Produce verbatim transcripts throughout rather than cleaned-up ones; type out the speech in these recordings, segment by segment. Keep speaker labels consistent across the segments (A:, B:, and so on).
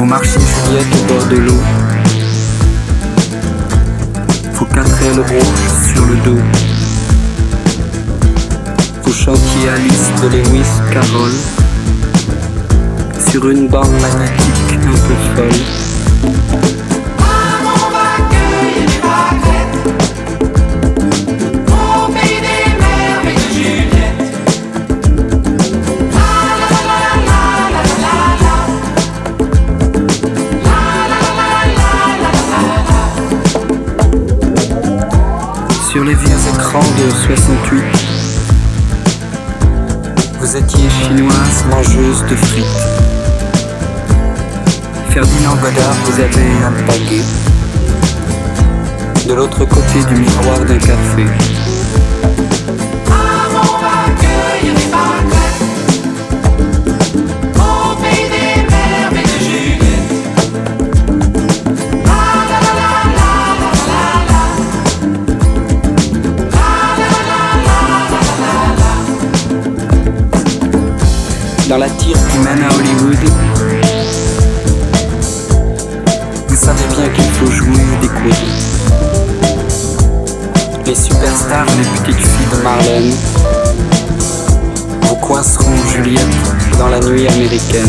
A: Vous marchez Juliette au bord de l'eau. Vos quatre ailes rouges sur le dos. Vous chantiez Alice de Lewis Carroll sur une bande magnétique un peu folle. Sur les vieux écrans de soixante-huit, vous étiez chinoise mangeuse de frites. Ferdinand Godard vous avait alpagué de l'autre côté du miroir d'un café. Dans la tire qui mène à Hollywood, vous savez bien qu'il faut jouer des coudes. Les superstars, les petites filles de Marlène vous coinceront Juliette dans la nuit américaine.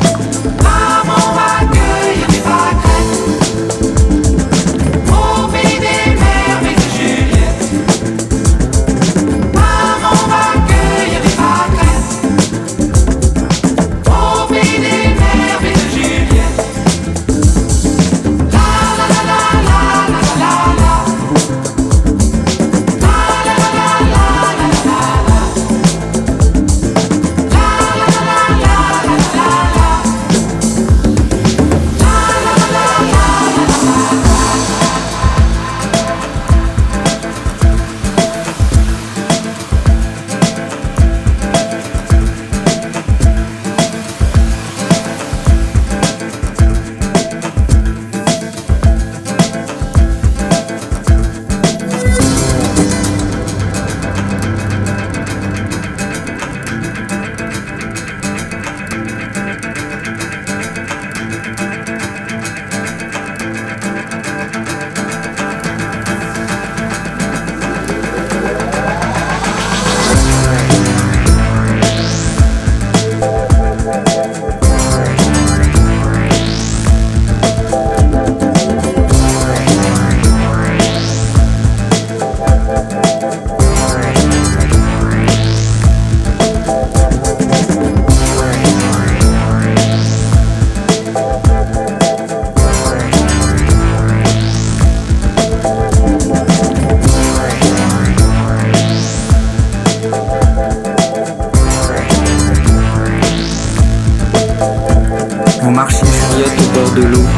A: Vous marchiez Juliette au bord de l'eau.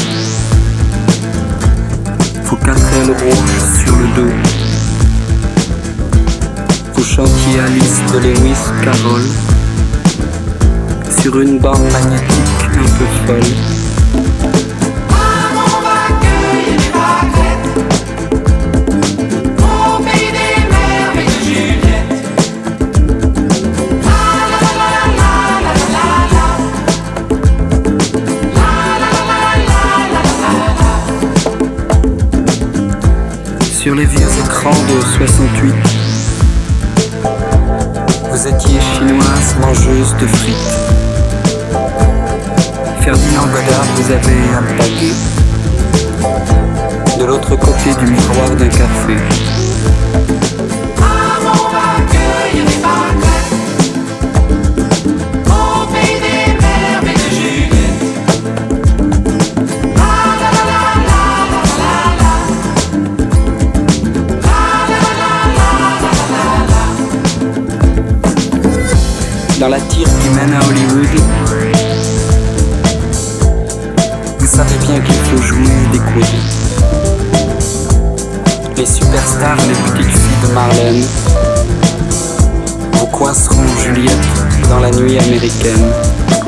A: Vos quatre ailes rouges sur le dos. Vous chantiez Alice de Lewis Carroll sur une bande magnétique un peu folle. Sur les vieux écrans de soixante-huit, vous étiez chinoise mangeuse de frites. Ferdinand Godard vous avait alpagué de l'autre côté du miroir d'un café. Dans la tire qui mène à Hollywood, vous savez bien qu'il faut jouer des coudes. Les superstars, les petites filles de Marlène vous coinceront Juliette dans la nuit américaine.